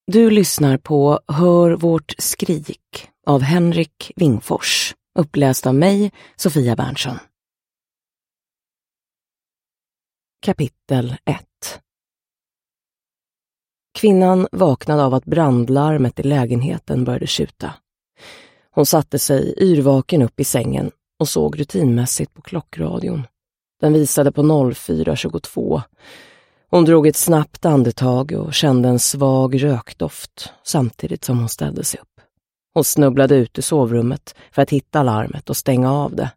Du lyssnar på Hör vårt skrik av Henrik Wingfors, uppläst av mig, Sofia Berntsson. Kapitel 1. Kvinnan vaknade av att brandlarmet i lägenheten började tjuta. Hon satte sig yrvaken upp i sängen och såg rutinmässigt på klockradion. Den visade på 04:22. Hon drog ett snabbt andetag och kände en svag rökdoft samtidigt som hon ställde sig upp. Hon snubblade ut i sovrummet för att hitta larmet och stänga av det.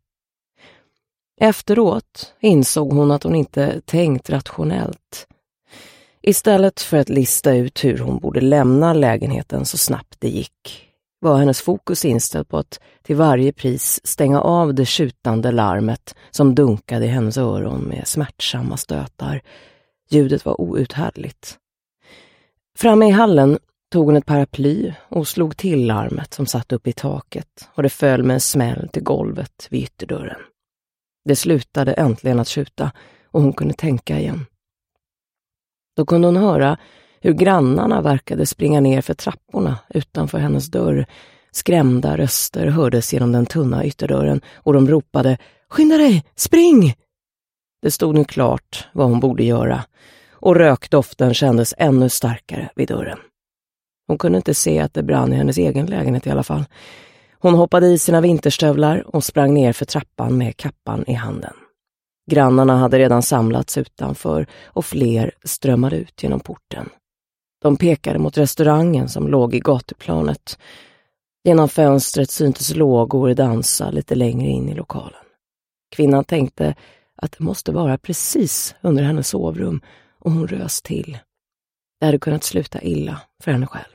Efteråt insåg hon att hon inte tänkt rationellt. Istället för att lista ut hur hon borde lämna lägenheten så snabbt det gick, var hennes fokus inställd på att till varje pris stänga av det tjutande larmet som dunkade i hennes öron med smärtsamma stötar. Ljudet var outhärdligt. Framme i hallen tog hon ett paraply och slog till larmet som satt upp i taket, och det föll med en smäll till golvet vid ytterdörren. Det slutade äntligen att tjuta och hon kunde tänka igen. Då kunde hon höra hur grannarna verkade springa ner för trapporna utanför hennes dörr. Skrämda röster hördes genom den tunna ytterdörren och de ropade: "Skynda dig, spring!" Det stod nu klart vad hon borde göra, och rökdoften kändes ännu starkare vid dörren. Hon kunde inte se att det brann i hennes egen lägenhet i alla fall. Hon hoppade i sina vinterstövlar och sprang ner för trappan med kappan i handen. Grannarna hade redan samlats utanför och fler strömmade ut genom porten. De pekade mot restaurangen som låg i gatuplanet. Genom fönstret syntes lågor dansa lite längre in i lokalen. Kvinnan tänkte att det måste vara precis under hennes sovrum, och hon rös till. Det hade kunnat sluta illa för henne själv.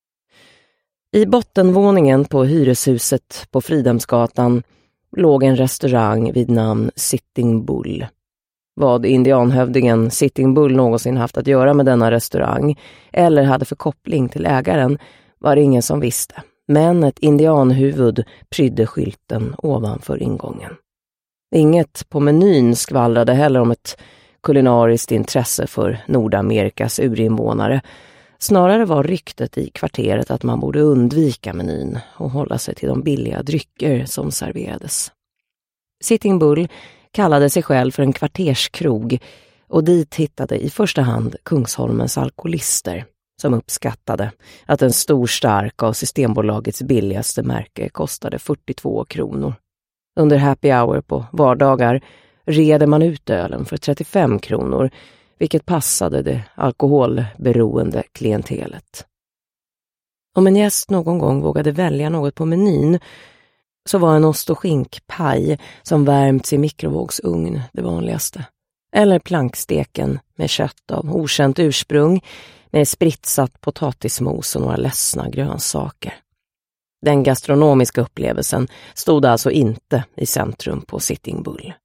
I bottenvåningen på hyreshuset på Fridhemsgatan låg en restaurang vid namn Sitting Bull. Vad indianhövdingen Sitting Bull någonsin haft att göra med denna restaurang eller hade för koppling till ägaren var det ingen som visste. Men ett indianhuvud prydde skylten ovanför ingången. Inget på menyn skvallrade heller om ett kulinariskt intresse för Nordamerikas urinvånare. Snarare var ryktet i kvarteret att man borde undvika menyn och hålla sig till de billiga drycker som serverades. Sitting Bull kallade sig själv för en kvarterskrog, och dit hittade i första hand Kungsholmens alkoholister som uppskattade att en stor stark av Systembolagets billigaste märke kostade 42 kronor. Under happy hour på vardagar reder man ut ölen för 35 kronor, vilket passade det alkoholberoende klientelet. Om en gäst någon gång vågade välja något på menyn så var en ost- och skinkpaj som värmts i mikrovågsugn det vanligaste. Eller planksteken med kött av okänt ursprung med spritsat potatismos och några ledsna grönsaker. Den gastronomiska upplevelsen stod alltså inte i centrum på Sitting Bull.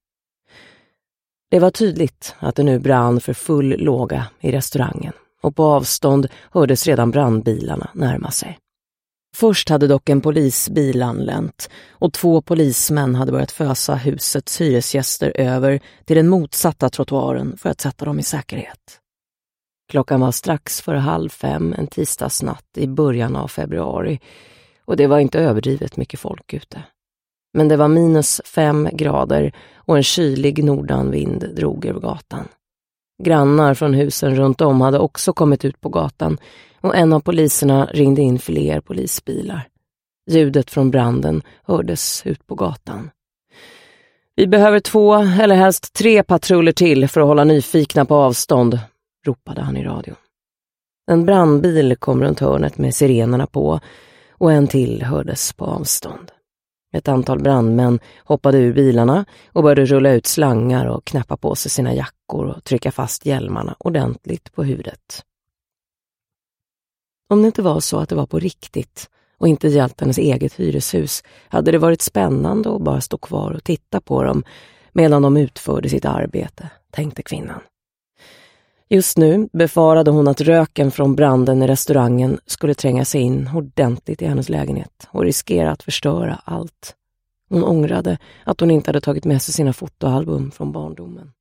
Det var tydligt att det nu brann för full låga i restaurangen, och på avstånd hördes redan brandbilarna närma sig. Först hade dock en polisbil anlänt, och 2 polismän hade börjat fösa husets hyresgäster över till den motsatta trottoaren för att sätta dem i säkerhet. Klockan var strax före 4:30 en tisdagsnatt i början av februari, och det var inte överdrivet mycket folk ute. Men det var -5 grader och en kylig nordanvind drog över gatan. Grannar från husen runt om hade också kommit ut på gatan, och en av poliserna ringde in fler polisbilar. Ljudet från branden hördes ut på gatan. "Vi behöver 2 eller helst 3 patruller till för att hålla nyfikna på avstånd", ropade han i radion. En brandbil kom runt hörnet med sirenerna på, och en till hördes på avstånd. Ett antal brandmän hoppade ur bilarna och började rulla ut slangar och knäppa på sig sina jackor och trycka fast hjälmarna ordentligt på huvudet. Om det inte var så att det var på riktigt och inte gällt hennes eget hyreshus hade det varit spännande att bara stå kvar och titta på dem medan de utförde sitt arbete, tänkte kvinnan. Just nu befarade hon att röken från branden i restaurangen skulle tränga sig in ordentligt i hennes lägenhet och riskera att förstöra allt. Hon ångrade att hon inte hade tagit med sig sina fotoalbum från barndomen.